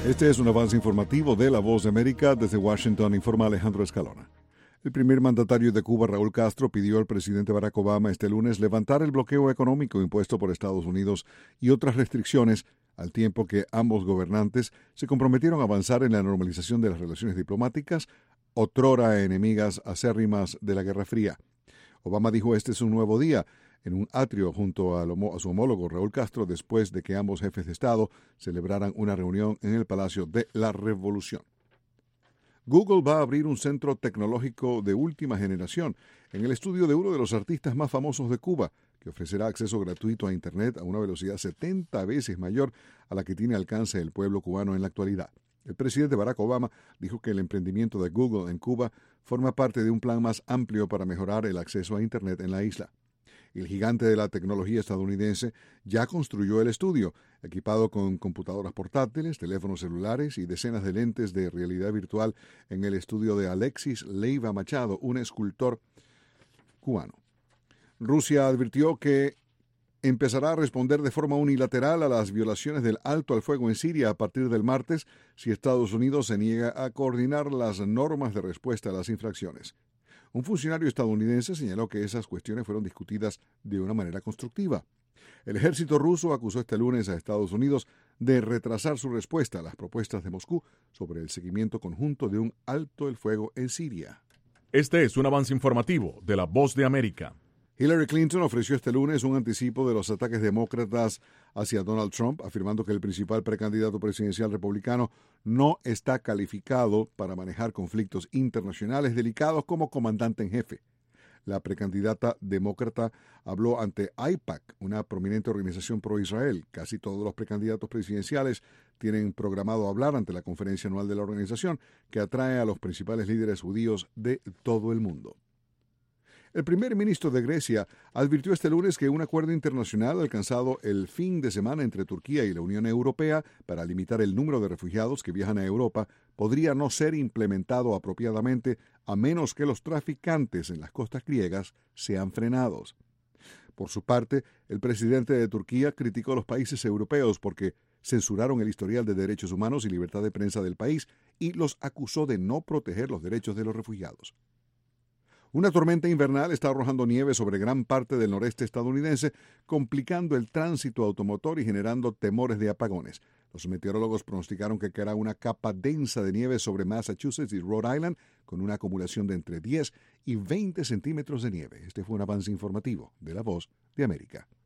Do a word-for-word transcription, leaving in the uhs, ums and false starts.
Este es un avance informativo de La Voz de América. Desde Washington informa Alejandro Escalona. El primer mandatario de Cuba, Raúl Castro, pidió al presidente Barack Obama este lunes levantar el bloqueo económico impuesto por Estados Unidos y otras restricciones, al tiempo que ambos gobernantes se comprometieron a avanzar en la normalización de las relaciones diplomáticas, otrora enemigas acérrimas de la Guerra Fría. Obama dijo este es un nuevo día, en un atrio junto a, a su homólogo Raúl Castro, después de que ambos jefes de Estado celebraran una reunión en el Palacio de la Revolución. Google va a abrir un centro tecnológico de última generación en el estudio de uno de los artistas más famosos de Cuba, que ofrecerá acceso gratuito a Internet a una velocidad setenta veces mayor a la que tiene alcance el pueblo cubano en la actualidad. El presidente Barack Obama dijo que el emprendimiento de Google en Cuba forma parte de un plan más amplio para mejorar el acceso a Internet en la isla. El gigante de la tecnología estadounidense ya construyó el estudio, equipado con computadoras portátiles, teléfonos celulares y decenas de lentes de realidad virtual en el estudio de Alexis Leiva Machado, un escultor cubano. Rusia advirtió que empezará a responder de forma unilateral a las violaciones del alto al fuego en Siria a partir del martes si Estados Unidos se niega a coordinar las normas de respuesta a las infracciones. Un funcionario estadounidense señaló que esas cuestiones fueron discutidas de una manera constructiva. El ejército ruso acusó este lunes a Estados Unidos de retrasar su respuesta a las propuestas de Moscú sobre el seguimiento conjunto de un alto el fuego en Siria. Este es un avance informativo de La Voz de América. Hillary Clinton ofreció este lunes un anticipo de los ataques demócratas hacia Donald Trump, afirmando que el principal precandidato presidencial republicano no está calificado para manejar conflictos internacionales delicados como comandante en jefe. La precandidata demócrata habló ante AIPAC, una prominente organización pro-Israel. Casi todos los precandidatos presidenciales tienen programado hablar ante la conferencia anual de la organización, que atrae a los principales líderes judíos de todo el mundo. El primer ministro de Grecia advirtió este lunes que un acuerdo internacional alcanzado el fin de semana entre Turquía y la Unión Europea para limitar el número de refugiados que viajan a Europa podría no ser implementado apropiadamente a menos que los traficantes en las costas griegas sean frenados. Por su parte, el presidente de Turquía criticó a los países europeos porque censuraron el historial de derechos humanos y libertad de prensa del país y los acusó de no proteger los derechos de los refugiados. Una tormenta invernal está arrojando nieve sobre gran parte del noreste estadounidense, complicando el tránsito automotor y generando temores de apagones. Los meteorólogos pronosticaron que caerá una capa densa de nieve sobre Massachusetts y Rhode Island, con una acumulación de entre diez y veinte centímetros de nieve. Este fue un avance informativo de La Voz de América.